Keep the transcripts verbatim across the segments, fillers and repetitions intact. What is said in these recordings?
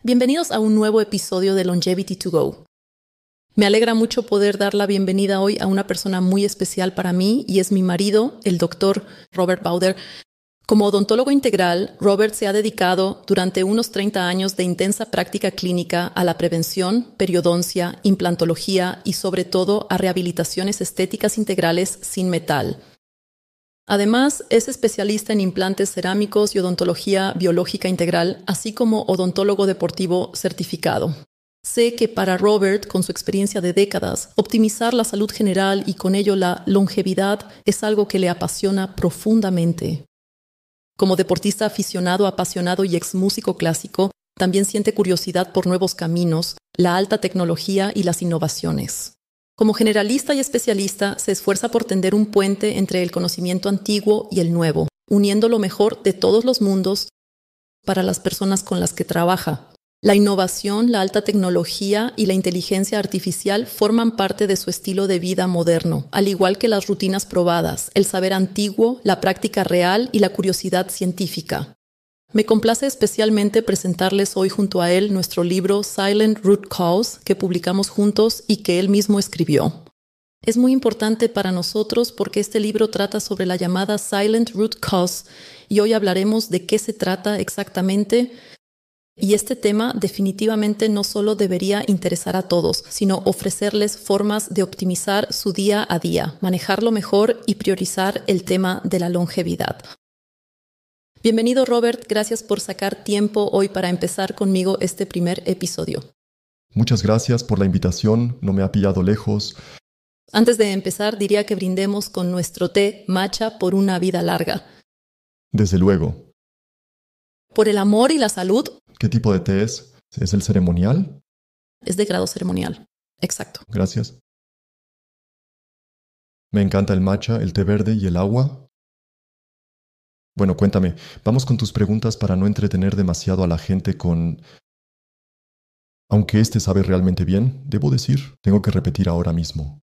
Bienvenidos a un nuevo episodio de Longevity to Go. Me alegra mucho poder dar la bienvenida hoy a una persona muy especial para mí y es mi marido, el doctor Robert Bowder. Como odontólogo integral, Robert se ha dedicado durante unos treinta años de intensa práctica clínica a la prevención, periodoncia, implantología y sobre todo a rehabilitaciones estéticas integrales sin metal. Además, es especialista en implantes cerámicos y odontología biológica integral, así como odontólogo deportivo certificado. Sé que para Robert, con su experiencia de décadas, optimizar la salud general y con ello la longevidad es algo que le apasiona profundamente. Como deportista aficionado, apasionado y ex músico clásico, también siente curiosidad por nuevos caminos, la alta tecnología y las innovaciones. Como generalista y especialista, se esfuerza por tender un puente entre el conocimiento antiguo y el nuevo, uniendo lo mejor de todos los mundos para las personas con las que trabaja. La innovación, la alta tecnología y la inteligencia artificial forman parte de su estilo de vida moderno, al igual que las rutinas probadas, el saber antiguo, la práctica real y la curiosidad científica. Me complace especialmente presentarles hoy junto a él nuestro libro Silent Root Cause, que publicamos juntos y que él mismo escribió. Es muy importante para nosotros porque este libro trata sobre la llamada Silent Root Cause y hoy hablaremos de qué se trata exactamente. Y este tema definitivamente no solo debería interesar a todos, sino ofrecerles formas de optimizar su día a día, manejarlo mejor y priorizar el tema de la longevidad. Bienvenido, Robert. Gracias por sacar tiempo hoy para empezar conmigo este primer episodio. Muchas gracias por la invitación. No me ha pillado lejos. Antes de empezar, diría que brindemos con nuestro té matcha por una vida larga. Desde luego. Por el amor y la salud. ¿Qué tipo de té es? ¿Es el ceremonial? Es de grado ceremonial. Exacto. Gracias. Me encanta el matcha, el té verde y el agua. Bueno, cuéntame, vamos con tus preguntas para no entretener demasiado a la gente con... Aunque este sabe realmente bien, debo decir, tengo que repetir ahora mismo.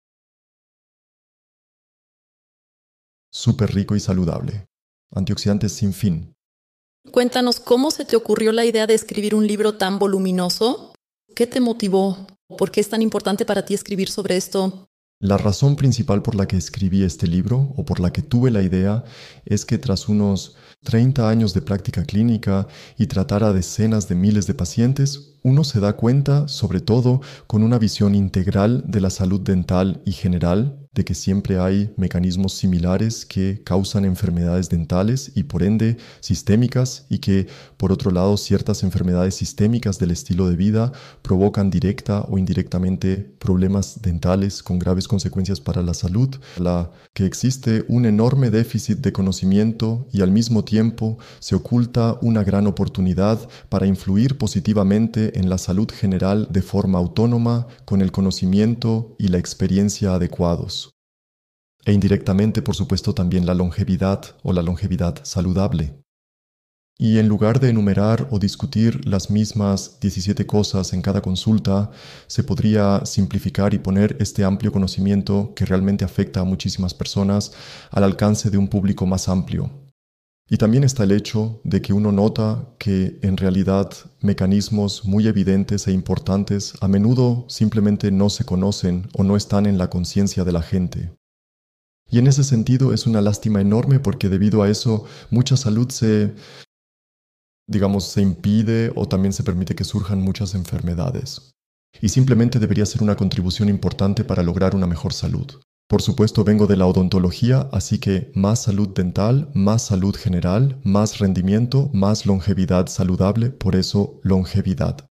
Súper rico y saludable. Antioxidantes sin fin. Cuéntanos, ¿cómo se te ocurrió la idea de escribir un libro tan voluminoso? ¿Qué te motivó? ¿Por qué es tan importante para ti escribir sobre esto? La razón principal por la que escribí este libro, o por la que tuve la idea, es que tras unos treinta años de práctica clínica y tratar a decenas de miles de pacientes, uno se da cuenta, sobre todo con una visión integral de la salud dental y general, de que siempre hay mecanismos similares que causan enfermedades dentales y por ende sistémicas y que, por otro lado, ciertas enfermedades sistémicas del estilo de vida provocan directa o indirectamente problemas dentales con graves consecuencias para la salud, la que existe un enorme déficit de conocimiento y al mismo tiempo se oculta una gran oportunidad para influir positivamente en la salud general de forma autónoma con el conocimiento y la experiencia adecuados. E indirectamente, por supuesto, también la longevidad o la longevidad saludable. Y en lugar de enumerar o discutir las mismas diecisiete cosas en cada consulta, se podría simplificar y poner este amplio conocimiento que realmente afecta a muchísimas personas al alcance de un público más amplio. Y también está el hecho de que uno nota que en realidad mecanismos muy evidentes e importantes a menudo simplemente no se conocen o no están en la conciencia de la gente. Y en ese sentido es una lástima enorme porque debido a eso mucha salud se, digamos, se impide o también se permite que surjan muchas enfermedades. Y simplemente debería ser una contribución importante para lograr una mejor salud. Por supuesto, vengo de la odontología, así que más salud dental, más salud general, más rendimiento, más longevidad saludable, por eso longevidad.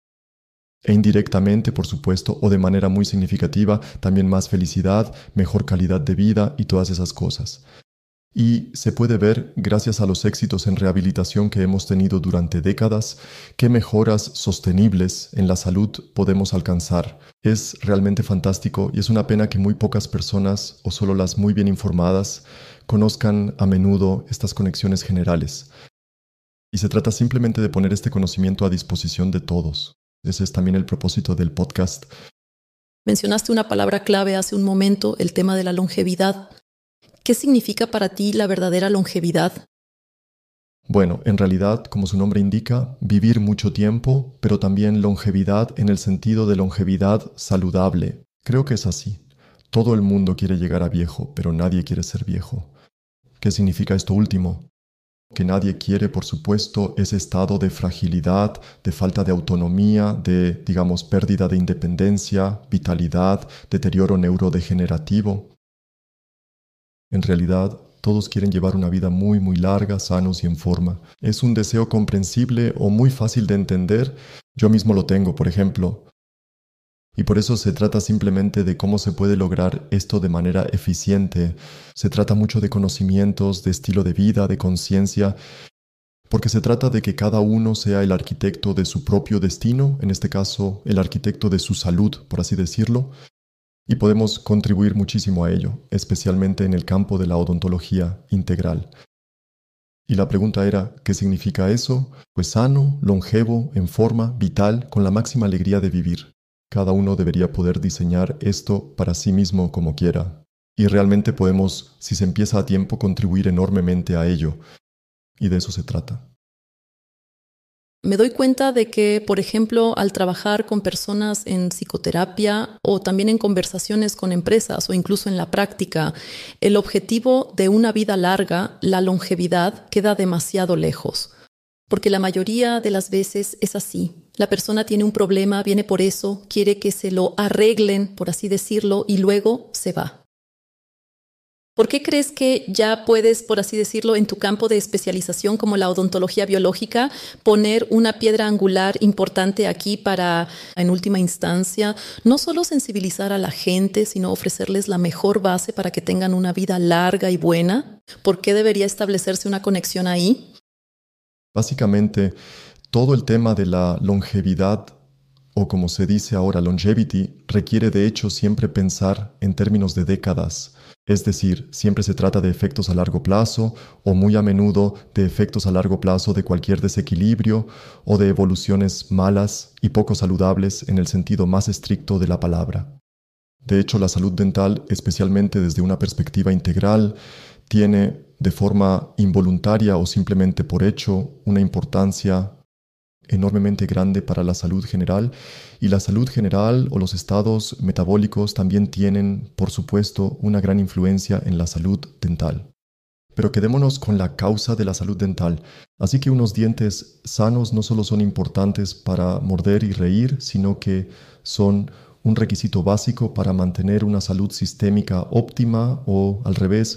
E indirectamente, por supuesto, o de manera muy significativa, también más felicidad, mejor calidad de vida y todas esas cosas. Y se puede ver, gracias a los éxitos en rehabilitación que hemos tenido durante décadas, qué mejoras sostenibles en la salud podemos alcanzar. Es realmente fantástico y es una pena que muy pocas personas, o solo las muy bien informadas, conozcan a menudo estas conexiones generales. Y se trata simplemente de poner este conocimiento a disposición de todos. Ese es también el propósito del podcast. Mencionaste una palabra clave hace un momento, el tema de la longevidad. ¿Qué significa para ti la verdadera longevidad? Bueno, en realidad, como su nombre indica, vivir mucho tiempo, pero también longevidad en el sentido de longevidad saludable. Creo que es así. Todo el mundo quiere llegar a viejo, pero nadie quiere ser viejo. ¿Qué significa esto último? Que nadie quiere, por supuesto, ese estado de fragilidad, de falta de autonomía, de, digamos, pérdida de independencia, vitalidad, deterioro neurodegenerativo. En realidad, todos quieren llevar una vida muy, muy larga, sanos y en forma. Es un deseo comprensible o muy fácil de entender. Yo mismo lo tengo, por ejemplo. Y por eso se trata simplemente de cómo se puede lograr esto de manera eficiente. Se trata mucho de conocimientos, de estilo de vida, de conciencia, porque se trata de que cada uno sea el arquitecto de su propio destino, en este caso, el arquitecto de su salud, por así decirlo, y podemos contribuir muchísimo a ello, especialmente en el campo de la odontología integral. Y la pregunta era, ¿qué significa eso? Pues sano, longevo, en forma, vital, con la máxima alegría de vivir. Cada uno debería poder diseñar esto para sí mismo como quiera. Y realmente podemos, si se empieza a tiempo, contribuir enormemente a ello. Y de eso se trata. Me doy cuenta de que, por ejemplo, al trabajar con personas en psicoterapia o también en conversaciones con empresas o incluso en la práctica, el objetivo de una vida larga, la longevidad, queda demasiado lejos. Porque la mayoría de las veces es así. La persona tiene un problema, viene por eso, quiere que se lo arreglen, por así decirlo, y luego se va. ¿Por qué crees que ya puedes, por así decirlo, en tu campo de especialización como la odontología biológica, poner una piedra angular importante aquí para, en última instancia, no solo sensibilizar a la gente, sino ofrecerles la mejor base para que tengan una vida larga y buena? ¿Por qué debería establecerse una conexión ahí? Básicamente, todo el tema de la longevidad, o como se dice ahora longevity, requiere de hecho siempre pensar en términos de décadas. Es decir, siempre se trata de efectos a largo plazo o muy a menudo de efectos a largo plazo de cualquier desequilibrio o de evoluciones malas y poco saludables en el sentido más estricto de la palabra. De hecho, la salud dental, especialmente desde una perspectiva integral, tiene de forma involuntaria o simplemente por hecho una importancia enormemente grande para la salud general, y la salud general o los estados metabólicos también tienen, por supuesto, una gran influencia en la salud dental. Pero quedémonos con la causa de la salud dental. Así que unos dientes sanos no solo son importantes para morder y reír, sino que son un requisito básico para mantener una salud sistémica óptima o, al revés,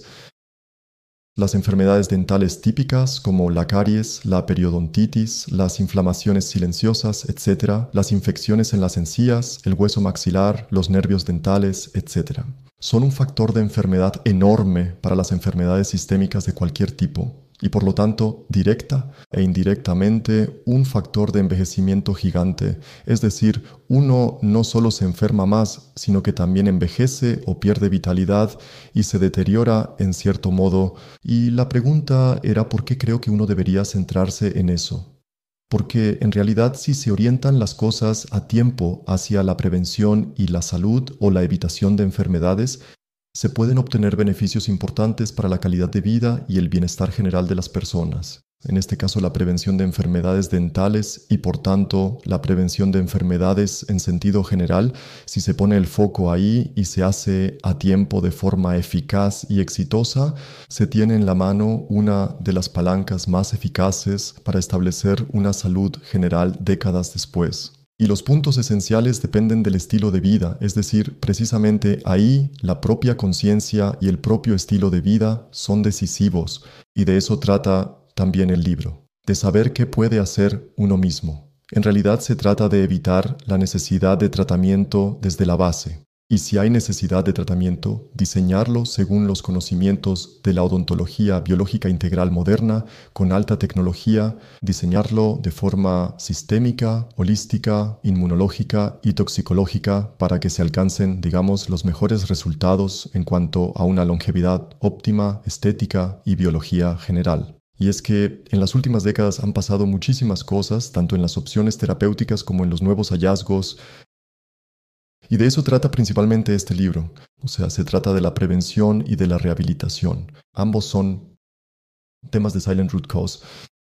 las enfermedades dentales típicas como la caries, la periodontitis, las inflamaciones silenciosas, etcétera, las infecciones en las encías, el hueso maxilar, los nervios dentales, etcétera. Son un factor de enfermedad enorme para las enfermedades sistémicas de cualquier tipo y por lo tanto directa e indirectamente un factor de envejecimiento gigante. Es decir, uno no solo se enferma más, sino que también envejece o pierde vitalidad y se deteriora en cierto modo. Y la pregunta era ¿por qué creo que uno debería centrarse en eso? Porque en realidad si se orientan las cosas a tiempo hacia la prevención y la salud o la evitación de enfermedades, se pueden obtener beneficios importantes para la calidad de vida y el bienestar general de las personas. En este caso, la prevención de enfermedades dentales y, por tanto, la prevención de enfermedades en sentido general, si se pone el foco ahí y se hace a tiempo de forma eficaz y exitosa, se tiene en la mano una de las palancas más eficaces para establecer una salud general décadas después. Y los puntos esenciales dependen del estilo de vida, es decir, precisamente ahí la propia conciencia y el propio estilo de vida son decisivos, y de eso trata también el libro, de saber qué puede hacer uno mismo. En realidad se trata de evitar la necesidad de tratamiento desde la base, y si hay necesidad de tratamiento, diseñarlo según los conocimientos de la odontología biológica integral moderna, con alta tecnología, diseñarlo de forma sistémica, holística, inmunológica y toxicológica para que se alcancen, digamos, los mejores resultados en cuanto a una longevidad óptima, estética y biología general. Y es que en las últimas décadas han pasado muchísimas cosas, tanto en las opciones terapéuticas como en los nuevos hallazgos. Y de eso trata principalmente este libro. O sea, se trata de la prevención y de la rehabilitación. Ambos son temas de Silent Root Cause.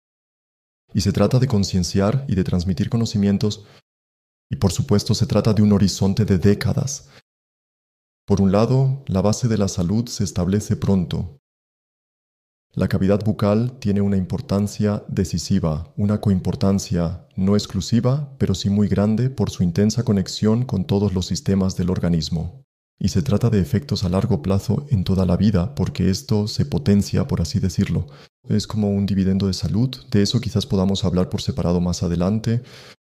Y se trata de concienciar y de transmitir conocimientos, y por supuesto se trata de un horizonte de décadas. Por un lado, la base de la salud se establece pronto. La cavidad bucal tiene una importancia decisiva, una coimportancia no exclusiva, pero sí muy grande por su intensa conexión con todos los sistemas del organismo. Y se trata de efectos a largo plazo en toda la vida, porque esto se potencia, por así decirlo. Es como un dividendo de salud, de eso quizás podamos hablar por separado más adelante.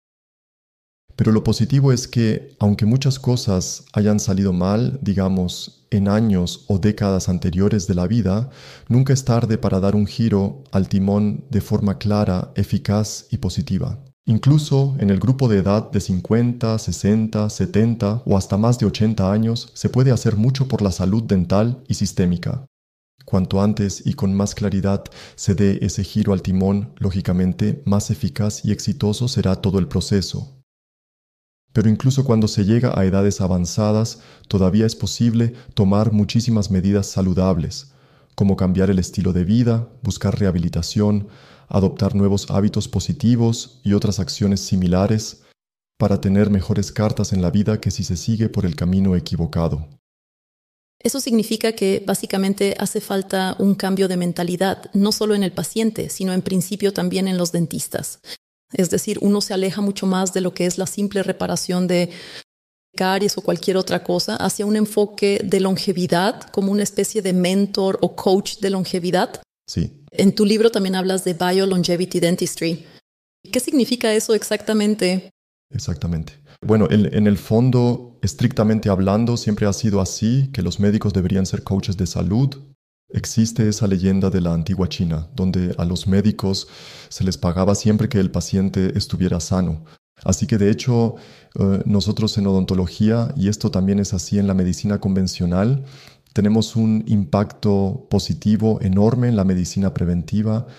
Pero lo positivo es que, aunque muchas cosas hayan salido mal, digamos, en años o décadas anteriores de la vida, nunca es tarde para dar un giro al timón de forma clara, eficaz y positiva. Incluso en el grupo de edad de cincuenta, sesenta, setenta o hasta más de ochenta años, se puede hacer mucho por la salud dental y sistémica. Cuanto antes y con más claridad se dé ese giro al timón, lógicamente, más eficaz y exitoso será todo el proceso. Pero incluso cuando se llega a edades avanzadas, todavía es posible tomar muchísimas medidas saludables, como cambiar el estilo de vida, buscar rehabilitación, adoptar nuevos hábitos positivos y otras acciones similares para tener mejores cartas en la vida que si se sigue por el camino equivocado. Eso significa que básicamente hace falta un cambio de mentalidad, no solo en el paciente, sino en principio también en los dentistas. Es decir, uno se aleja mucho más de lo que es la simple reparación de caries o cualquier otra cosa hacia un enfoque de longevidad, como una especie de mentor o coach de longevidad. Sí. En tu libro también hablas de Bio-Longevity Dentistry. ¿Qué significa eso exactamente? Exactamente. Bueno, en, en el fondo, estrictamente hablando, siempre ha sido así, que los médicos deberían ser coaches de salud. Existe esa leyenda de la antigua China, donde a los médicos se les pagaba siempre que el paciente estuviera sano. Así que de hecho, eh, nosotros en odontología, y esto también es así en la medicina convencional, tenemos un impacto positivo enorme en la medicina preventiva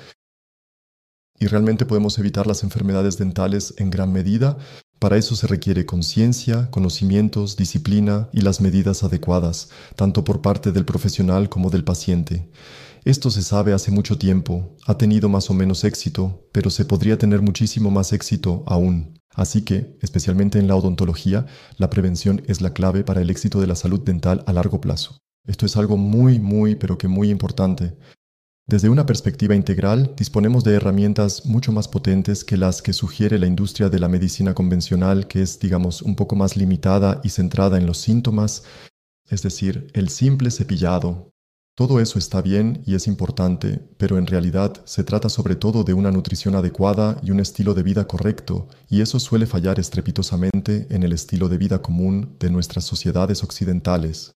y realmente podemos evitar las enfermedades dentales en gran medida. Para eso se requiere conciencia, conocimientos, disciplina y las medidas adecuadas, tanto por parte del profesional como del paciente. Esto se sabe hace mucho tiempo, ha tenido más o menos éxito, pero se podría tener muchísimo más éxito aún. Así que, especialmente en la odontología, la prevención es la clave para el éxito de la salud dental a largo plazo. Esto es algo muy, muy, pero que muy importante. Desde una perspectiva integral, disponemos de herramientas mucho más potentes que las que sugiere la industria de la medicina convencional, que es, digamos, un poco más limitada y centrada en los síntomas, es decir, el simple cepillado. Todo eso está bien y es importante, pero en realidad se trata sobre todo de una nutrición adecuada y un estilo de vida correcto, y eso suele fallar estrepitosamente en el estilo de vida común de nuestras sociedades occidentales.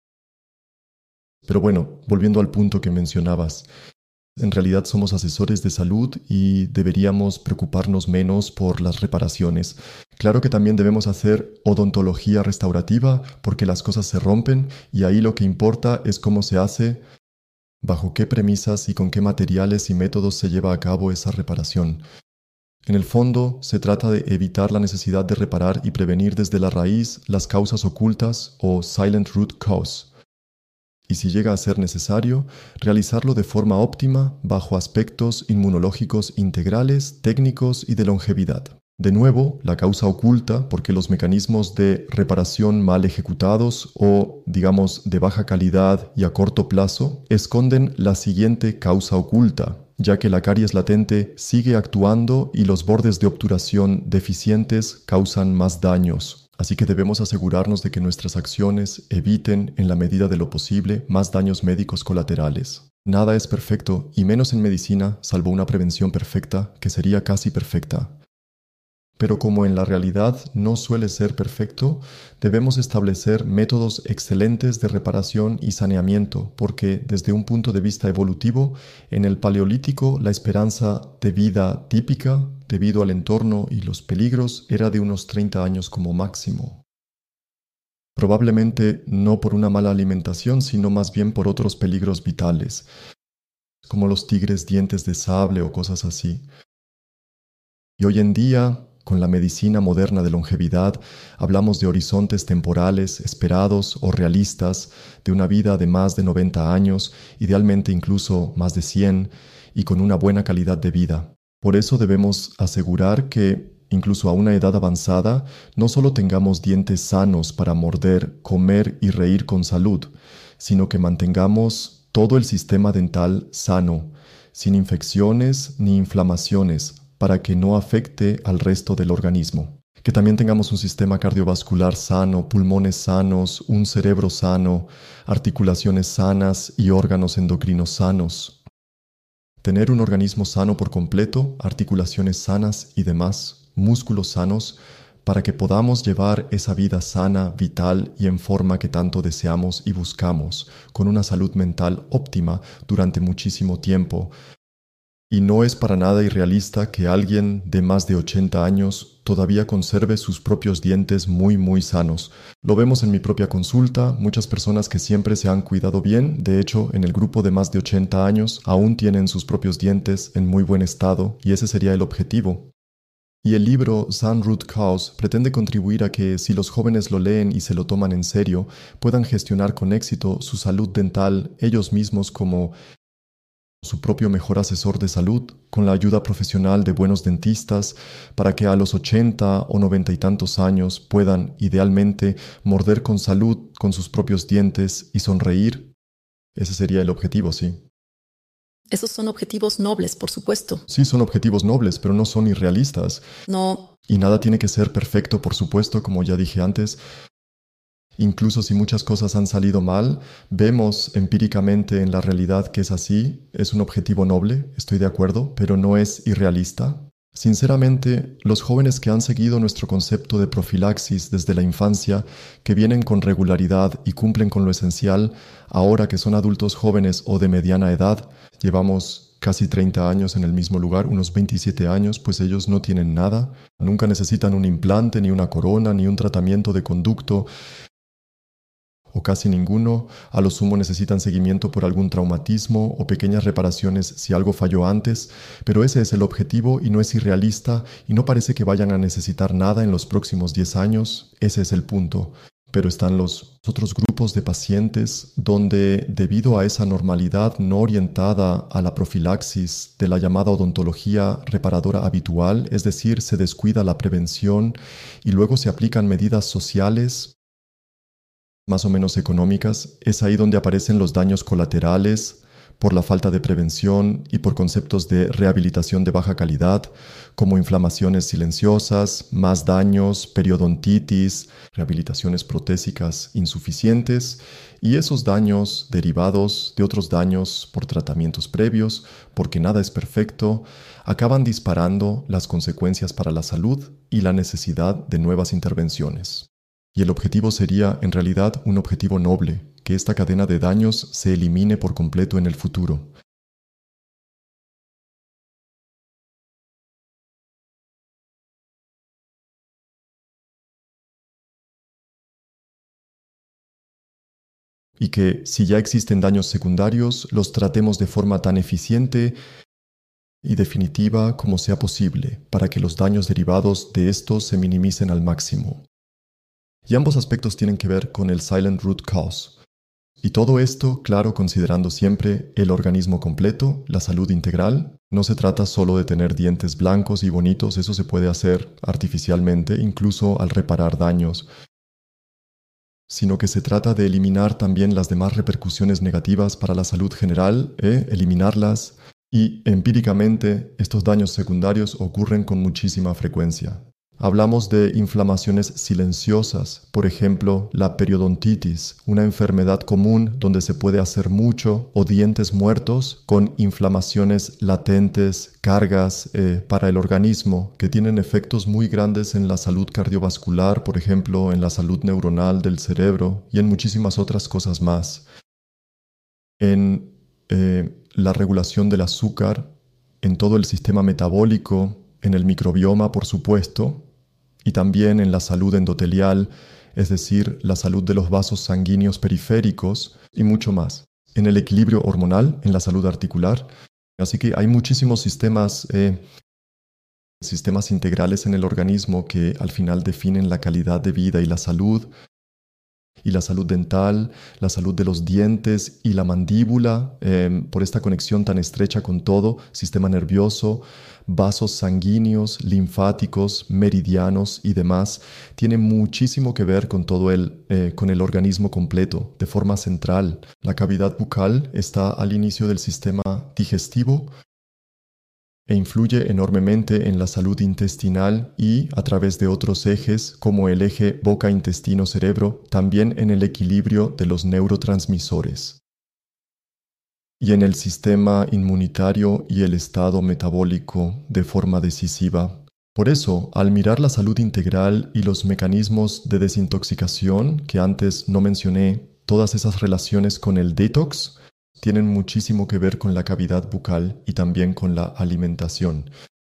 Pero bueno, volviendo al punto que mencionabas, en realidad somos asesores de salud y deberíamos preocuparnos menos por las reparaciones. Claro que también debemos hacer odontología restaurativa porque las cosas se rompen y ahí lo que importa es cómo se hace, bajo qué premisas y con qué materiales y métodos se lleva a cabo esa reparación. En el fondo, se trata de evitar la necesidad de reparar y prevenir desde la raíz las causas ocultas o silent root cause. Y si llega a ser necesario, realizarlo de forma óptima bajo aspectos inmunológicos integrales, técnicos y de longevidad. De nuevo, la causa oculta, porque los mecanismos de reparación mal ejecutados o, digamos, de baja calidad y a corto plazo, esconden la siguiente causa oculta, ya que la caries latente sigue actuando y los bordes de obturación deficientes causan más daños. Así que debemos asegurarnos de que nuestras acciones eviten, en la medida de lo posible, más daños médicos colaterales. Nada es perfecto, y menos en medicina, salvo una prevención perfecta, que sería casi perfecta. Pero como en la realidad no suele ser perfecto, debemos establecer métodos excelentes de reparación y saneamiento, porque desde un punto de vista evolutivo, en el Paleolítico la esperanza de vida típica, debido al entorno y los peligros, era de unos treinta años como máximo. Probablemente no por una mala alimentación, sino más bien por otros peligros vitales, como los tigres dientes de sable o cosas así. Y hoy en día, con la medicina moderna de longevidad, hablamos de horizontes temporales esperados o realistas, de una vida de más de noventa años, idealmente incluso más de cien, y con una buena calidad de vida. Por eso debemos asegurar que, incluso a una edad avanzada, no solo tengamos dientes sanos para morder, comer y reír con salud, sino que mantengamos todo el sistema dental sano, sin infecciones ni inflamaciones, para que no afecte al resto del organismo. Que también tengamos un sistema cardiovascular sano, pulmones sanos, un cerebro sano, articulaciones sanas y órganos endocrinos sanos. Tener un organismo sano por completo, articulaciones sanas y demás, músculos sanos, para que podamos llevar esa vida sana, vital y en forma que tanto deseamos y buscamos, con una salud mental óptima durante muchísimo tiempo. Y no es para nada irrealista que alguien de más de ochenta años todavía conserve sus propios dientes muy muy sanos. Lo vemos en mi propia consulta, muchas personas que siempre se han cuidado bien, de hecho en el grupo de más de ochenta años aún tienen sus propios dientes en muy buen estado y ese sería el objetivo. Y el libro Sun Root Cause pretende contribuir a que, si los jóvenes lo leen y se lo toman en serio, puedan gestionar con éxito su salud dental ellos mismos como su propio mejor asesor de salud, con la ayuda profesional de buenos dentistas, para que a los ochenta o noventa y tantos años puedan, idealmente, morder con salud con sus propios dientes y sonreír. Ese sería el objetivo, sí. Esos son objetivos nobles, por supuesto. Sí, son objetivos nobles, pero no son irrealistas. No. Y nada tiene que ser perfecto, por supuesto, como ya dije antes. Incluso si muchas cosas han salido mal, vemos empíricamente en la realidad que es así. Es un objetivo noble, estoy de acuerdo, pero no es irrealista. Sinceramente, los jóvenes que han seguido nuestro concepto de profilaxis desde la infancia, que vienen con regularidad y cumplen con lo esencial, ahora que son adultos jóvenes o de mediana edad, llevamos casi treinta años en el mismo lugar, unos veintisiete años, pues ellos no tienen nada, nunca necesitan un implante, ni una corona, ni un tratamiento de conducto, o casi ninguno. A lo sumo necesitan seguimiento por algún traumatismo o pequeñas reparaciones si algo falló antes, pero ese es el objetivo y no es irrealista y no parece que vayan a necesitar nada en los próximos diez años. Ese es el punto. Pero están los otros grupos de pacientes donde, debido a esa normalidad no orientada a la profilaxis de la llamada odontología reparadora habitual, es decir, se descuida la prevención y luego se aplican medidas sociales más o menos económicas, es ahí donde aparecen los daños colaterales por la falta de prevención y por conceptos de rehabilitación de baja calidad, como inflamaciones silenciosas, más daños, periodontitis, rehabilitaciones protésicas insuficientes y esos daños derivados de otros daños por tratamientos previos, porque nada es perfecto, acaban disparando las consecuencias para la salud y la necesidad de nuevas intervenciones. Y el objetivo sería, en realidad, un objetivo noble, que esta cadena de daños se elimine por completo en el futuro. Y que, si ya existen daños secundarios, los tratemos de forma tan eficiente y definitiva como sea posible, para que los daños derivados de estos se minimicen al máximo. Y ambos aspectos tienen que ver con el Silent Root Cause. Y todo esto, claro, considerando siempre el organismo completo, la salud integral. No se trata solo de tener dientes blancos y bonitos, eso se puede hacer artificialmente, incluso al reparar daños, sino que se trata de eliminar también las demás repercusiones negativas para la salud general, ¿eh? eliminarlas, y empíricamente estos daños secundarios ocurren con muchísima frecuencia. Hablamos de inflamaciones silenciosas, por ejemplo, la periodontitis, una enfermedad común donde se puede hacer mucho, o dientes muertos con inflamaciones latentes, cargas eh, para el organismo, que tienen efectos muy grandes en la salud cardiovascular, por ejemplo, en la salud neuronal del cerebro y en muchísimas otras cosas más. En eh, la regulación del azúcar, en todo el sistema metabólico, en el microbioma, por supuesto, y también en la salud endotelial, es decir, la salud de los vasos sanguíneos periféricos y mucho más. En el equilibrio hormonal, en la salud articular. Así que hay muchísimos sistemas, eh, sistemas integrales en el organismo que al final definen la calidad de vida y la salud. y la salud dental, la salud de los dientes y la mandíbula, eh, por esta conexión tan estrecha con todo, sistema nervioso, vasos sanguíneos, linfáticos, meridianos y demás, tiene muchísimo que ver con todo el, eh, con el organismo completo, de forma central. La cavidad bucal está al inicio del sistema digestivo e influye enormemente en la salud intestinal y, a través de otros ejes, como el eje boca-intestino-cerebro, también en el equilibrio de los neurotransmisores y en el sistema inmunitario y el estado metabólico de forma decisiva. Por eso, al mirar la salud integral y los mecanismos de desintoxicación que antes no mencioné, todas esas relaciones con el detox tienen muchísimo que ver con la cavidad bucal y también con la alimentación.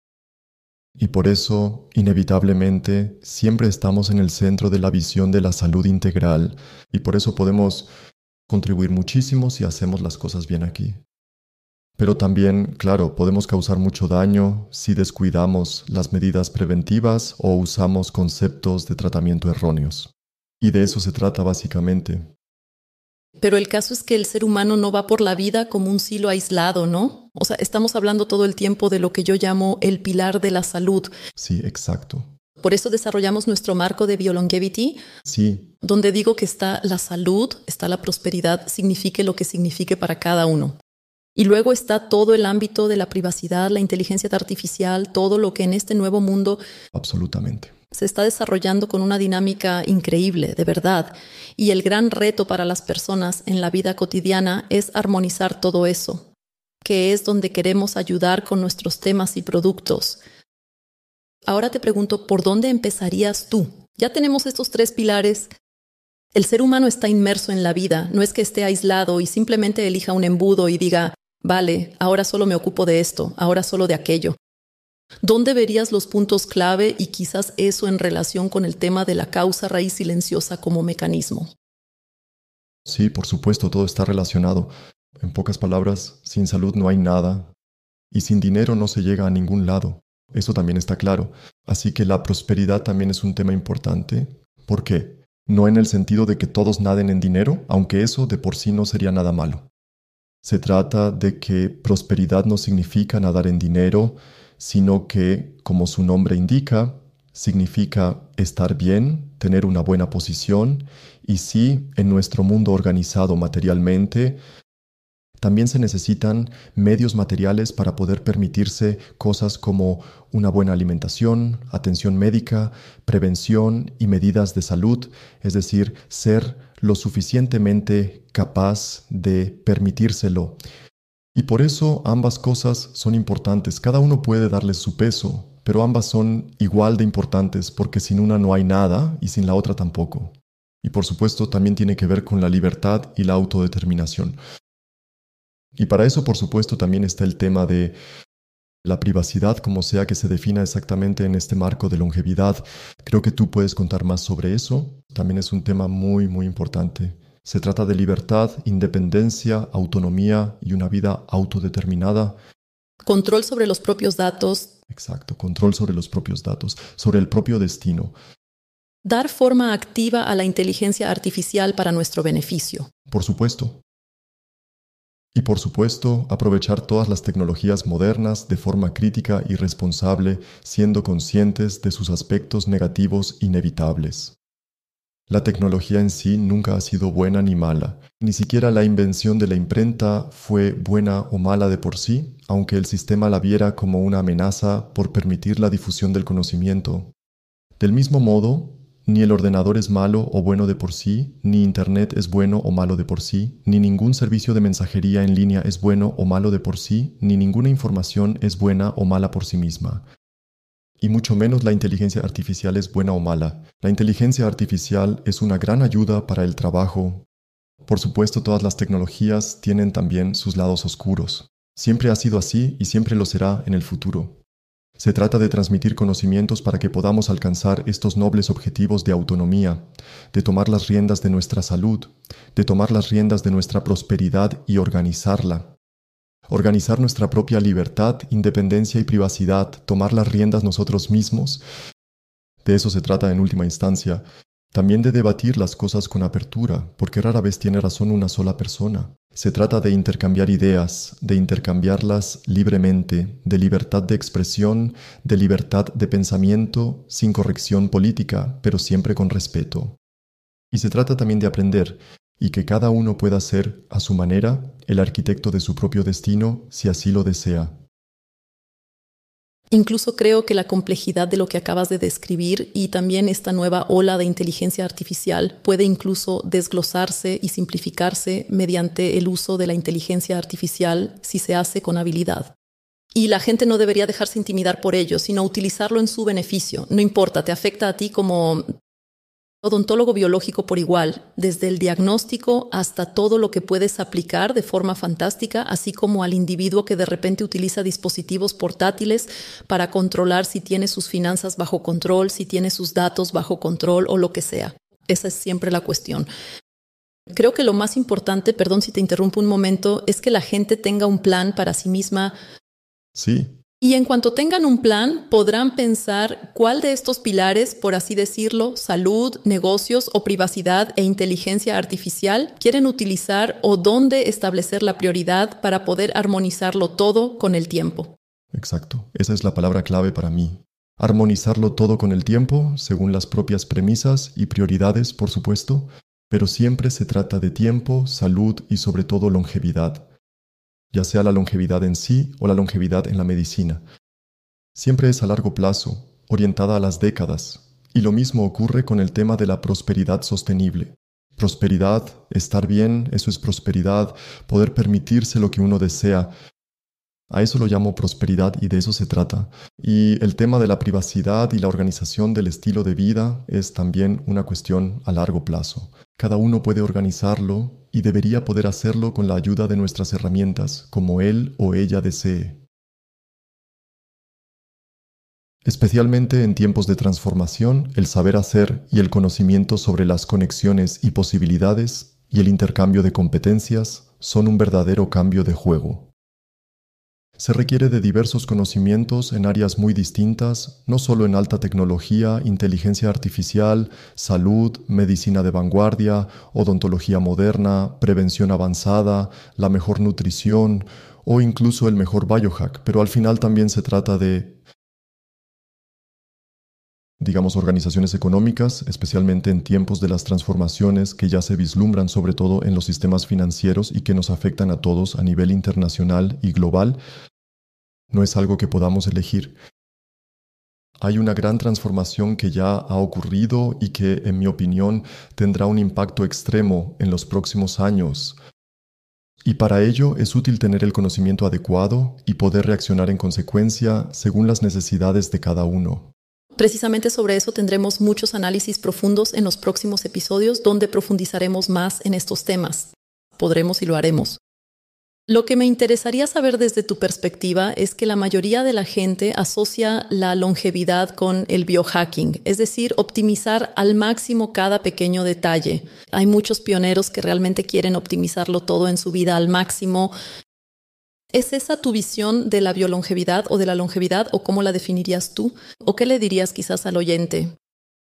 Y por eso, inevitablemente, siempre estamos en el centro de la visión de la salud integral y por eso podemos contribuir muchísimo si hacemos las cosas bien aquí. Pero también, claro, podemos causar mucho daño si descuidamos las medidas preventivas o usamos conceptos de tratamiento erróneos. Y de eso se trata básicamente. Pero el caso es que el ser humano no va por la vida como un silo aislado, ¿no? O sea, estamos hablando todo el tiempo de lo que yo llamo el pilar de la salud. Sí, exacto. Por eso desarrollamos nuestro marco de BioLongevity, sí. donde digo que está la salud, está la prosperidad, signifique lo que signifique para cada uno. Y luego está todo el ámbito de la privacidad, la inteligencia artificial, todo lo que en este nuevo mundo absolutamente se está desarrollando con una dinámica increíble, de verdad. Y el gran reto para las personas en la vida cotidiana es armonizar todo eso, que es donde queremos ayudar con nuestros temas y productos. Ahora te pregunto, ¿por dónde empezarías tú? Ya tenemos estos tres pilares. El ser humano está inmerso en la vida, no es que esté aislado y simplemente elija un embudo y diga, vale, ahora solo me ocupo de esto, ahora solo de aquello. ¿Dónde verías los puntos clave y quizás eso en relación con el tema de la causa raíz silenciosa como mecanismo? Sí, por supuesto, todo está relacionado. En pocas palabras, sin salud no hay nada y sin dinero no se llega a ningún lado. Eso también está claro. Así que la prosperidad también es un tema importante. ¿Por qué? No en el sentido de que todos naden en dinero, aunque eso de por sí no sería nada malo. Se trata de que prosperidad no significa nadar en dinero, sino que, como su nombre indica, significa estar bien, tener una buena posición, y sí, en nuestro mundo organizado materialmente, también se necesitan medios materiales para poder permitirse cosas como una buena alimentación, atención médica, prevención y medidas de salud, es decir, ser lo suficientemente capaz de permitírselo. Y por eso ambas cosas son importantes. Cada uno puede darles su peso, pero ambas son igual de importantes porque sin una no hay nada y sin la otra tampoco. Y por supuesto también tiene que ver con la libertad y la autodeterminación. Y para eso, por supuesto, también está el tema de la privacidad, como sea que se defina exactamente en este marco de longevidad. Creo que tú puedes contar más sobre eso. También es un tema muy, muy importante. Se trata de libertad, independencia, autonomía y una vida autodeterminada. Control sobre los propios datos. Exacto, control sobre los propios datos, sobre el propio destino. Dar forma activa a la inteligencia artificial para nuestro beneficio. Por supuesto. Y por supuesto, aprovechar todas las tecnologías modernas de forma crítica y responsable, siendo conscientes de sus aspectos negativos inevitables. La tecnología en sí nunca ha sido buena ni mala. Ni siquiera la invención de la imprenta fue buena o mala de por sí, aunque el sistema la viera como una amenaza por permitir la difusión del conocimiento. Del mismo modo, ni el ordenador es malo o bueno de por sí, ni Internet es bueno o malo de por sí, ni ningún servicio de mensajería en línea es bueno o malo de por sí, ni ninguna información es buena o mala por sí misma. Y mucho menos la inteligencia artificial es buena o mala. La inteligencia artificial es una gran ayuda para el trabajo. Por supuesto, todas las tecnologías tienen también sus lados oscuros. Siempre ha sido así y siempre lo será en el futuro. Se trata de transmitir conocimientos para que podamos alcanzar estos nobles objetivos de autonomía, de tomar las riendas de nuestra salud, de tomar las riendas de nuestra prosperidad y organizarla. Organizar nuestra propia libertad, independencia y privacidad, tomar las riendas nosotros mismos. De eso se trata en última instancia. También de debatir las cosas con apertura, porque rara vez tiene razón una sola persona. Se trata de intercambiar ideas, de intercambiarlas libremente, de libertad de expresión, de libertad de pensamiento, sin corrección política, pero siempre con respeto. Y se trata también de aprender, y que cada uno pueda ser, a su manera, el arquitecto de su propio destino, si así lo desea. Incluso creo que la complejidad de lo que acabas de describir y también esta nueva ola de inteligencia artificial puede incluso desglosarse y simplificarse mediante el uso de la inteligencia artificial si se hace con habilidad. Y la gente no debería dejarse intimidar por ello, sino utilizarlo en su beneficio. No importa, te afecta a ti como odontólogo biológico por igual, desde el diagnóstico hasta todo lo que puedes aplicar de forma fantástica, así como al individuo que de repente utiliza dispositivos portátiles para controlar si tiene sus finanzas bajo control, si tiene sus datos bajo control o lo que sea. Esa es siempre la cuestión. Creo que lo más importante, perdón si te interrumpo un momento, es que la gente tenga un plan para sí misma. Sí. Y en cuanto tengan un plan, podrán pensar cuál de estos pilares, por así decirlo, salud, negocios o privacidad e inteligencia artificial, quieren utilizar o dónde establecer la prioridad para poder armonizarlo todo con el tiempo. Exacto. Esa es la palabra clave para mí. Armonizarlo todo con el tiempo, según las propias premisas y prioridades, por supuesto, pero siempre se trata de tiempo, salud y sobre todo longevidad. Ya sea la longevidad en sí o la longevidad en la medicina. Siempre es a largo plazo, orientada a las décadas, y lo mismo ocurre con el tema de la prosperidad sostenible. Prosperidad, estar bien, eso es prosperidad, poder permitirse lo que uno desea. A eso lo llamo prosperidad y de eso se trata. Y el tema de la privacidad y la organización del estilo de vida es también una cuestión a largo plazo. Cada uno puede organizarlo y debería poder hacerlo con la ayuda de nuestras herramientas, como él o ella desee. Especialmente en tiempos de transformación, el saber hacer y el conocimiento sobre las conexiones y posibilidades y el intercambio de competencias son un verdadero cambio de juego. Se requiere de diversos conocimientos en áreas muy distintas, no solo en alta tecnología, inteligencia artificial, salud, medicina de vanguardia, odontología moderna, prevención avanzada, la mejor nutrición o incluso el mejor biohack, pero al final también se trata de, digamos, organizaciones económicas, especialmente en tiempos de las transformaciones que ya se vislumbran sobre todo en los sistemas financieros y que nos afectan a todos a nivel internacional y global. No es algo que podamos elegir. Hay una gran transformación que ya ha ocurrido y que, en mi opinión, tendrá un impacto extremo en los próximos años. Y para ello es útil tener el conocimiento adecuado y poder reaccionar en consecuencia según las necesidades de cada uno. Precisamente sobre eso tendremos muchos análisis profundos en los próximos episodios donde profundizaremos más en estos temas. Podremos y lo haremos. Lo que me interesaría saber desde tu perspectiva es que la mayoría de la gente asocia la longevidad con el biohacking, es decir, optimizar al máximo cada pequeño detalle. Hay muchos pioneros que realmente quieren optimizarlo todo en su vida al máximo. ¿Es esa tu visión de la biolongevidad o de la longevidad o cómo la definirías tú? ¿O qué le dirías quizás al oyente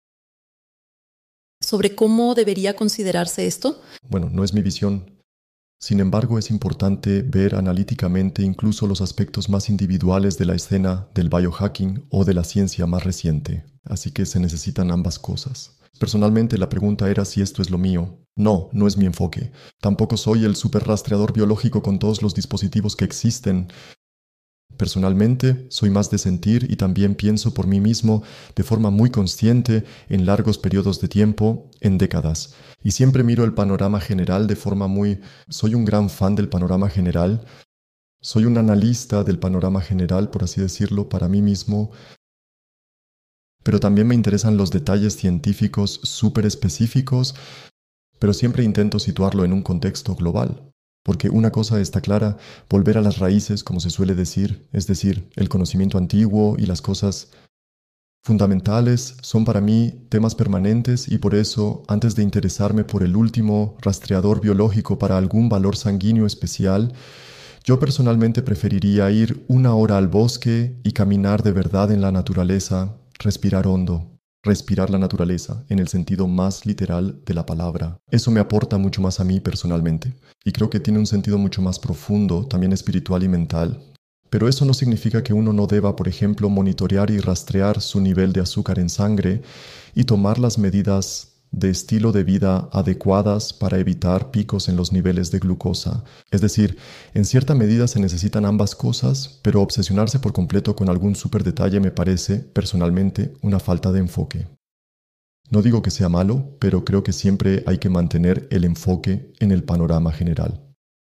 sobre cómo debería considerarse esto? Bueno, no es mi visión. Sin embargo, es importante ver analíticamente incluso los aspectos más individuales de la escena del biohacking o de la ciencia más reciente. Así que se necesitan ambas cosas. Personalmente, la pregunta era si esto es lo mío. No, no es mi enfoque. Tampoco soy el superrastreador biológico con todos los dispositivos que existen. Personalmente, soy más de sentir y también pienso por mí mismo de forma muy consciente en largos periodos de tiempo, en décadas. Y siempre miro el panorama general de forma muy... Soy un gran fan del panorama general. Soy un analista del panorama general, por así decirlo, para mí mismo. Pero también me interesan los detalles científicos súper específicos, pero siempre intento situarlo en un contexto global. Porque una cosa está clara, volver a las raíces, como se suele decir, es decir, el conocimiento antiguo y las cosas fundamentales son para mí temas permanentes y por eso, antes de interesarme por el último rastreador biológico para algún valor sanguíneo especial, yo personalmente preferiría ir una hora al bosque y caminar de verdad en la naturaleza, respirar hondo. respirar la naturaleza en el sentido más literal de la palabra. Eso me aporta mucho más a mí personalmente y creo que tiene un sentido mucho más profundo, también espiritual y mental. Pero eso no significa que uno no deba, por ejemplo, monitorear y rastrear su nivel de azúcar en sangre y tomar las medidas de estilo de vida adecuadas para evitar picos en los niveles de glucosa. Es decir, en cierta medida se necesitan ambas cosas, pero obsesionarse por completo con algún súper detalle me parece, personalmente, una falta de enfoque. No digo que sea malo, pero creo que siempre hay que mantener el enfoque en el panorama general.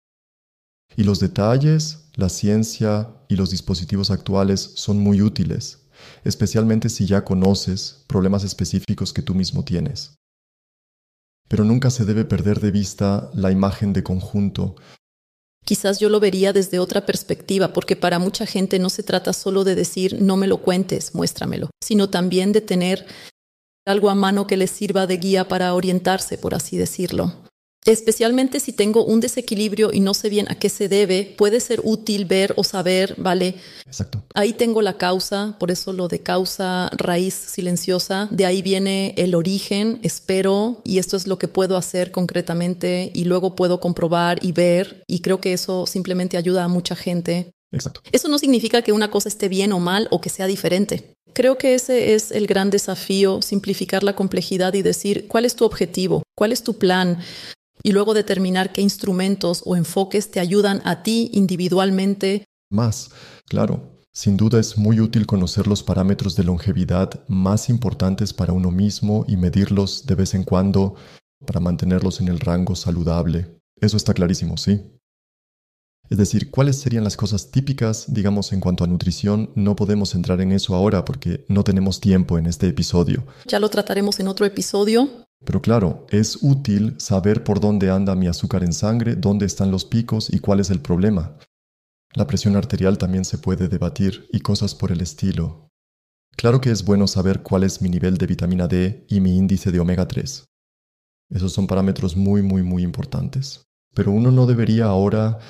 Y los detalles, la ciencia y los dispositivos actuales son muy útiles, especialmente si ya conoces problemas específicos que tú mismo tienes. Pero nunca se debe perder de vista la imagen de conjunto. Quizás yo lo vería desde otra perspectiva, porque para mucha gente no se trata solo de decir no me lo cuentes, muéstramelo, sino también de tener algo a mano que les sirva de guía para orientarse, por así decirlo. Especialmente si tengo un desequilibrio y no sé bien a qué se debe, puede ser útil ver o saber, ¿vale? Exacto. Ahí tengo la causa, por eso lo de causa raíz silenciosa. De ahí viene el origen, espero, y esto es lo que puedo hacer concretamente y luego puedo comprobar y ver, y creo que eso simplemente ayuda a mucha gente. Exacto. Eso no significa que una cosa esté bien o mal o que sea diferente. Creo que ese es el gran desafío, simplificar la complejidad y decir cuál es tu objetivo, cuál es tu plan, y luego determinar qué instrumentos o enfoques te ayudan a ti individualmente. Más, claro, sin duda es muy útil conocer los parámetros de longevidad más importantes para uno mismo y medirlos de vez en cuando para mantenerlos en el rango saludable. Eso está clarísimo, ¿sí? Es decir, ¿cuáles serían las cosas típicas, digamos, en cuanto a nutrición? No podemos entrar en eso ahora porque no tenemos tiempo en este episodio. Ya lo trataremos en otro episodio. Pero claro, es útil saber por dónde anda mi azúcar en sangre, dónde están los picos y cuál es el problema. La presión arterial también se puede debatir y cosas por el estilo. Claro que es bueno saber cuál es mi nivel de vitamina D y mi índice de omega tres. Esos son parámetros muy, muy, muy importantes. Pero uno no debería ahora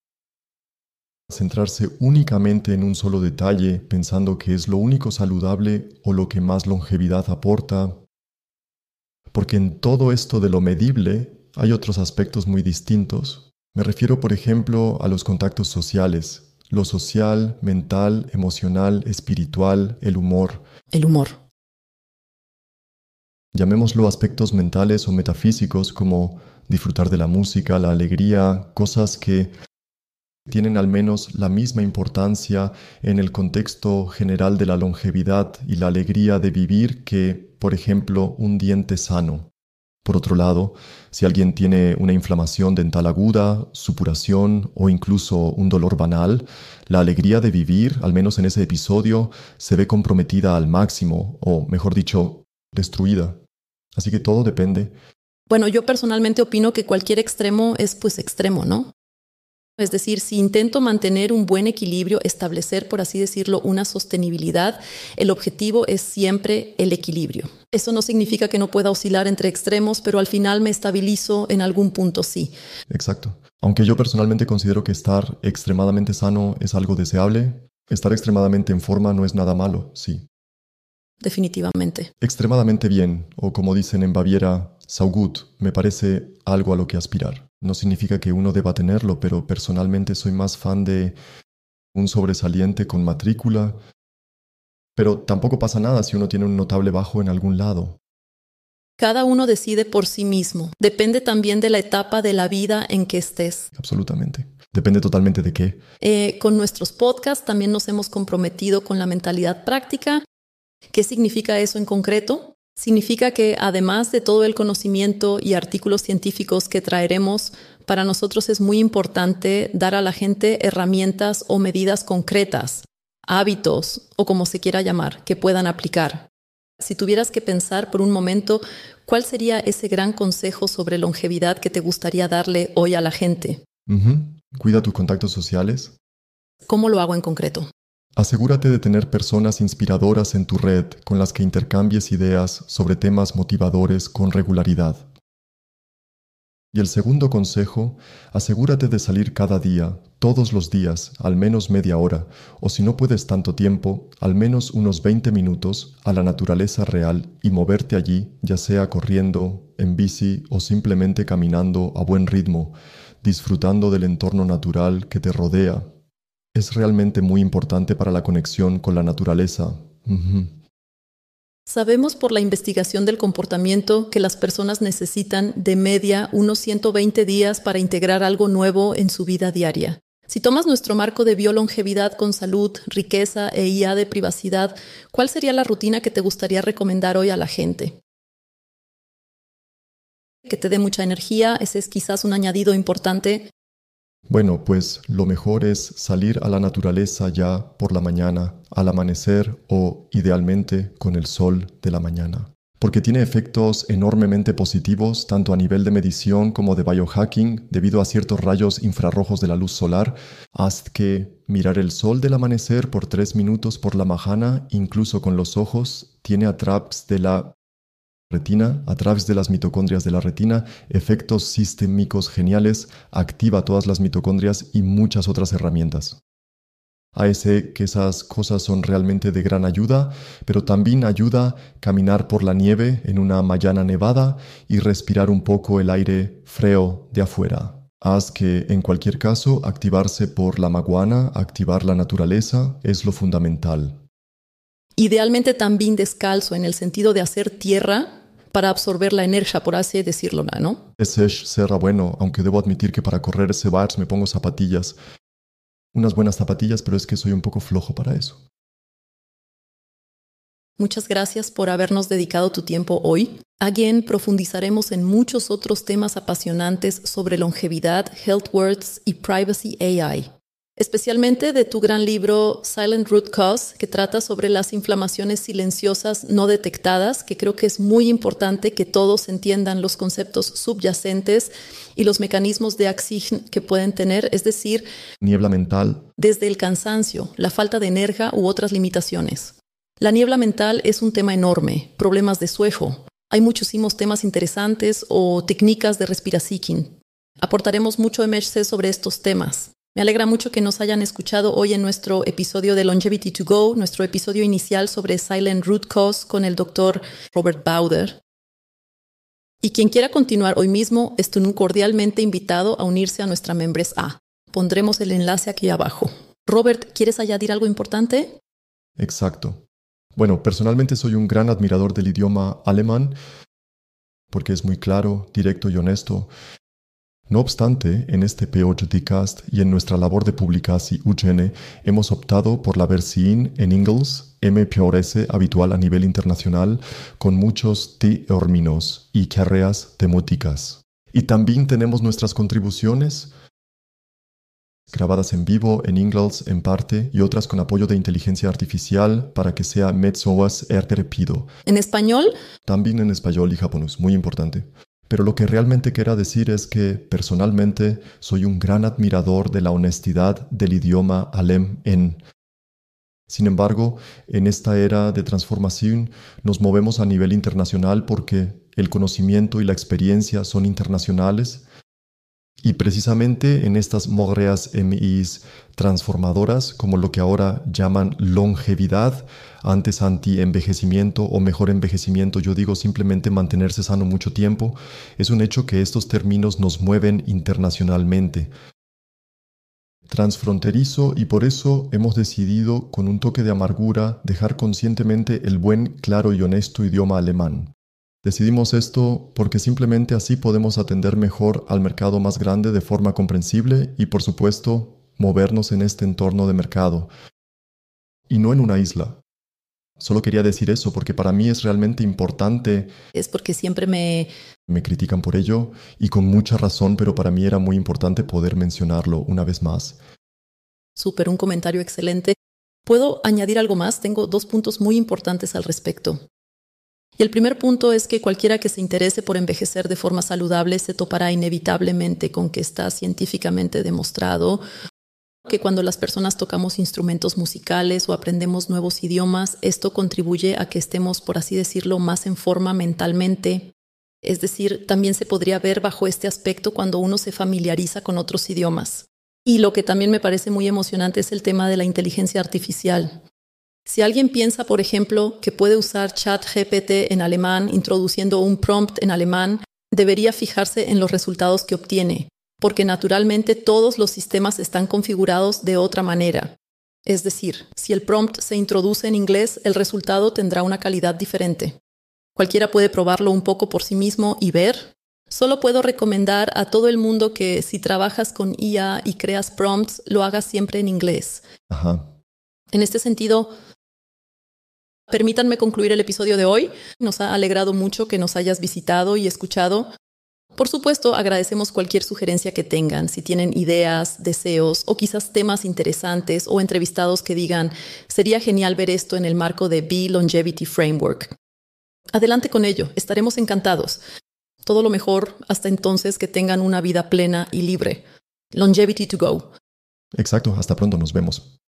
centrarse únicamente en un solo detalle, pensando que es lo único saludable o lo que más longevidad aporta. Porque en todo esto de lo medible hay otros aspectos muy distintos. Me refiero, por ejemplo, a los contactos sociales, lo social, mental, emocional, espiritual, el humor. El humor. Llamémoslo aspectos mentales o metafísicos como disfrutar de la música, la alegría, cosas que tienen al menos la misma importancia en el contexto general de la longevidad y la alegría de vivir que, por ejemplo, un diente sano. Por otro lado, si alguien tiene una inflamación dental aguda, supuración o incluso un dolor banal, la alegría de vivir, al menos en ese episodio, se ve comprometida al máximo, o mejor dicho, destruida. Así que todo depende. Bueno, yo personalmente opino que cualquier extremo es pues extremo, ¿no? Es decir, si intento mantener un buen equilibrio, establecer, por así decirlo, una sostenibilidad, el objetivo es siempre el equilibrio. Eso no significa que no pueda oscilar entre extremos, pero al final me estabilizo en algún punto, sí. Exacto. Aunque yo personalmente considero que estar extremadamente sano es algo deseable, estar extremadamente en forma no es nada malo, sí. Definitivamente. Extremadamente bien, o como dicen en Baviera, saugut, me parece algo a lo que aspirar. No significa que uno deba tenerlo, pero personalmente soy más fan de un sobresaliente con matrícula. Pero tampoco pasa nada si uno tiene un notable bajo en algún lado. Cada uno decide por sí mismo. Depende también de la etapa de la vida en que estés. Absolutamente. Depende totalmente de qué. Eh, con nuestros podcasts también nos hemos comprometido con la mentalidad práctica. ¿Qué significa eso en concreto? Significa que además de todo el conocimiento y artículos científicos que traeremos, para nosotros es muy importante dar a la gente herramientas o medidas concretas, hábitos o como se quiera llamar, que puedan aplicar. Si tuvieras que pensar por un momento, ¿cuál sería ese gran consejo sobre longevidad que te gustaría darle hoy a la gente? Uh-huh. Cuida tus contactos sociales. ¿Cómo lo hago en concreto? Asegúrate de tener personas inspiradoras en tu red con las que intercambies ideas sobre temas motivadores con regularidad. Y el segundo consejo, asegúrate de salir cada día, todos los días, al menos media hora, o si no puedes tanto tiempo, al menos unos veinte minutos a la naturaleza real y moverte allí, ya sea corriendo, en bici o simplemente caminando a buen ritmo, disfrutando del entorno natural que te rodea. Es realmente muy importante para la conexión con la naturaleza. Ujú. Sabemos por la investigación del comportamiento que las personas necesitan de media unos ciento veinte días para integrar algo nuevo en su vida diaria. Si tomas nuestro marco de biolongevidad con salud, riqueza e I A de privacidad, ¿cuál sería la rutina que te gustaría recomendar hoy a la gente? Que te dé mucha energía, ese es quizás un añadido importante. Bueno, pues lo mejor es salir a la naturaleza ya por la mañana, al amanecer o, idealmente, con el sol de la mañana. Porque tiene efectos enormemente positivos, tanto a nivel de medición como de biohacking, debido a ciertos rayos infrarrojos de la luz solar. Haz que mirar el sol del amanecer por tres minutos por la mañana, incluso con los ojos, tiene a través de la retina, a través de las mitocondrias de la retina, efectos sistémicos geniales, activa todas las mitocondrias y muchas otras herramientas. A sé que esas cosas son realmente de gran ayuda, pero también ayuda caminar por la nieve en una mañana nevada y respirar un poco el aire frío de afuera. Haz que, en cualquier caso, activarse por la marihuana, activar la naturaleza, es lo fundamental. Idealmente también descalzo, en el sentido de hacer tierra para absorber la energía, por así decirlo, ¿no? Ese será bueno, aunque debo admitir que para correr ese bar me pongo zapatillas. Unas buenas zapatillas, pero es que soy un poco flojo para eso. Muchas gracias por habernos dedicado tu tiempo hoy. Again, profundizaremos en muchos otros temas apasionantes sobre longevidad, health words y privacy A I. Especialmente de tu gran libro Silent Root Cause, que trata sobre las inflamaciones silenciosas no detectadas, que creo que es muy importante que todos entiendan los conceptos subyacentes y los mecanismos de acción que pueden tener, es decir, niebla mental, desde el cansancio, la falta de energía u otras limitaciones. La niebla mental es un tema enorme, problemas de sueño. Hay muchísimos temas interesantes o técnicas de respiración. Aportaremos mucho M H C sobre estos temas. Me alegra mucho que nos hayan escuchado hoy en nuestro episodio de Longevity to Go, nuestro episodio inicial sobre Silent Root Cause con el doctor Robert Bauder. Y quien quiera continuar hoy mismo, está cordialmente invitado a unirse a nuestra membresía. Pondremos el enlace aquí abajo. Robert, ¿quieres añadir algo importante? Exacto. Bueno, personalmente soy un gran admirador del idioma alemán porque es muy claro, directo y honesto. No obstante, en este PhDcast y en nuestra labor de publicación U G N hemos optado por la versión en inglés, M P R S habitual a nivel internacional, con muchos términos y carreras temáticas. Y también tenemos nuestras contribuciones grabadas en vivo, en inglés en parte, y otras con apoyo de inteligencia artificial para que sea más rápido. ¿En español? También en español y japonés, muy importante. Pero lo que realmente quiero decir es que, personalmente, soy un gran admirador de la honestidad del idioma alemán. Sin embargo, en esta era de transformación nos movemos a nivel internacional porque el conocimiento y la experiencia son internacionales. Y precisamente en estas mogreas M Is transformadoras, como lo que ahora llaman longevidad, antes anti-envejecimiento o mejor envejecimiento, yo digo simplemente mantenerse sano mucho tiempo, es un hecho que estos términos nos mueven internacionalmente. Transfronterizo, y por eso hemos decidido, con un toque de amargura, dejar conscientemente el buen, claro y honesto idioma alemán. Decidimos esto porque simplemente así podemos atender mejor al mercado más grande de forma comprensible y, por supuesto, movernos en este entorno de mercado. Y no en una isla. Solo quería decir eso porque para mí es realmente importante. Es porque siempre me... Me critican por ello y con mucha razón, pero para mí era muy importante poder mencionarlo una vez más. Súper, un comentario excelente. ¿Puedo añadir algo más? Tengo dos puntos muy importantes al respecto. Y el primer punto es que cualquiera que se interese por envejecer de forma saludable se topará inevitablemente con que está científicamente demostrado que cuando las personas tocamos instrumentos musicales o aprendemos nuevos idiomas, esto contribuye a que estemos, por así decirlo, más en forma mentalmente Es decir, también se podría ver bajo este aspecto cuando uno se familiariza con otros idiomas. Y lo que también me parece muy emocionante es el tema de la inteligencia artificial. Si alguien piensa, por ejemplo, que puede usar ChatGPT en alemán introduciendo un prompt en alemán, debería fijarse en los resultados que obtiene, porque naturalmente todos los sistemas están configurados de otra manera. Es decir, si el prompt se introduce en inglés, el resultado tendrá una calidad diferente. Cualquiera puede probarlo un poco por sí mismo y ver. Solo puedo recomendar a todo el mundo que si trabajas con I A y creas prompts, lo hagas siempre en inglés. Ajá. En este sentido, permítanme concluir el episodio de hoy. Nos ha alegrado mucho que nos hayas visitado y escuchado. Por supuesto, agradecemos cualquier sugerencia que tengan, si tienen ideas, deseos o quizás temas interesantes o entrevistados que digan, sería genial ver esto en el marco de Be Longevity Framework. Adelante con ello, estaremos encantados. Todo lo mejor hasta entonces, que tengan una vida plena y libre. Longevity to go. Exacto, hasta pronto, nos vemos.